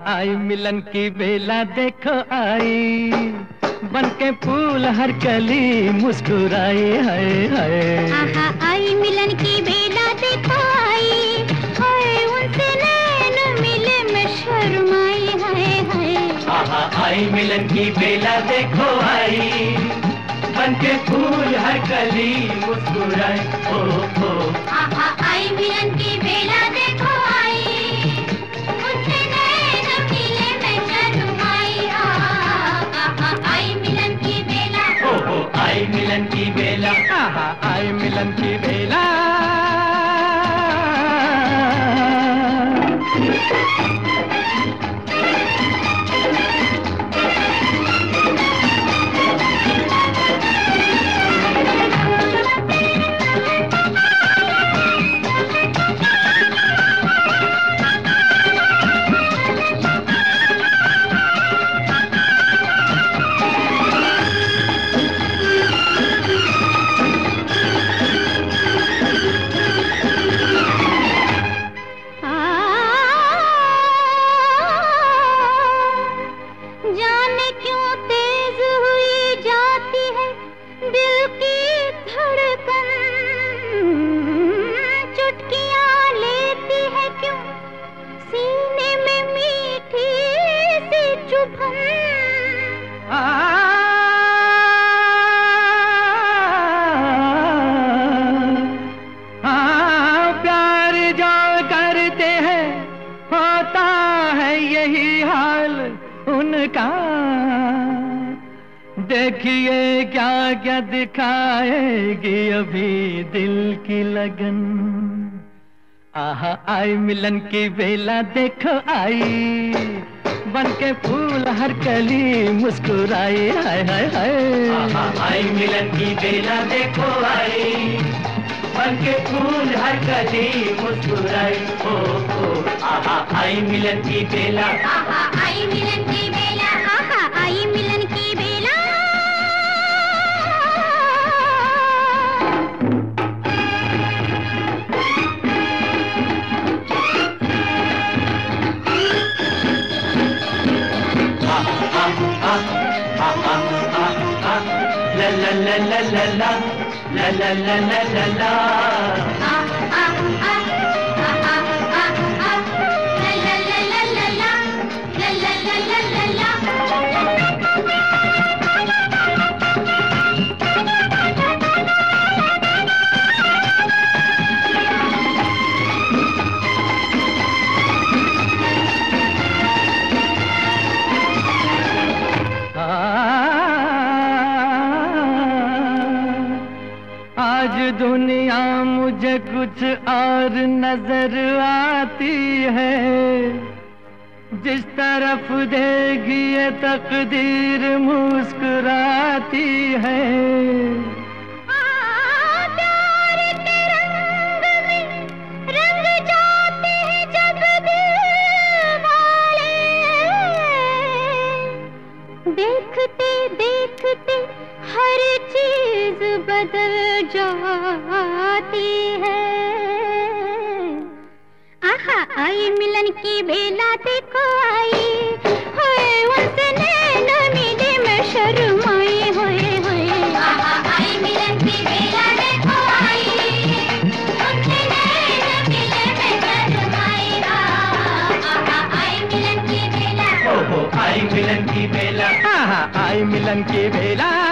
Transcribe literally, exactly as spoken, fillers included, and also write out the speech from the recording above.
आई मिलन की बेला देखो आई, बनके फूल हर कली मुस्कुराई हाय हाय। आहा आई मिलन की बेला देखो आई, हाय उनसे नैन मिले मैं शर्माई हाय हाय। आहा आई मिलन की बेला देखो आई, बनके फूल हर कली मुस्कुराई ओ ओ। आहा आई मिलन की बेला देखो आई, उनसे नैन मिले मैं शर्माई। आहा आई मिलन की बेला, ओ ओ आई मिलन की बेला, आहा आई मिलन की बेला। प्यार जो करते हैं होता है यही हाल उनका, देखिए क्या क्या दिखाएगी अभी दिल की लगन। आहा आई मिलन की बेला देखो आई, बनके फूल हर कली मुस्कुराई हाय हाय हाय। आहा आई मिलन की बेला देखो आई, बनके फूल हर कली मुस्कुराई ओ ओ। आहा आई मिलन की बेला, आहा आई मिलन की बेला, आहा आई मिलन की बेला। La la la la la la la la la la la la। Ah ah ah ah ah ah ah, la la la la la la, la la la la la la। आज दुनिया मुझे कुछ और नजर आती है, जिस तरफ देखिए तकदीर मुस्कुराती है। प्यार के रंग में रंग जाते हैं जब दिल वाले, देखते देखते हर चीज बदल जाती है। आहा आई मिलन की बेला देखो आई, होए उनसे नैन मिले मैं शर्माई होए होए। आहा आई मिलन की बेला देखो आई, उनसे नैन मिले मैं शर्माई। आहा आई मिलन की बेला, ओ हो आई मिलन की बेला, आहा आई मिलन की बेला।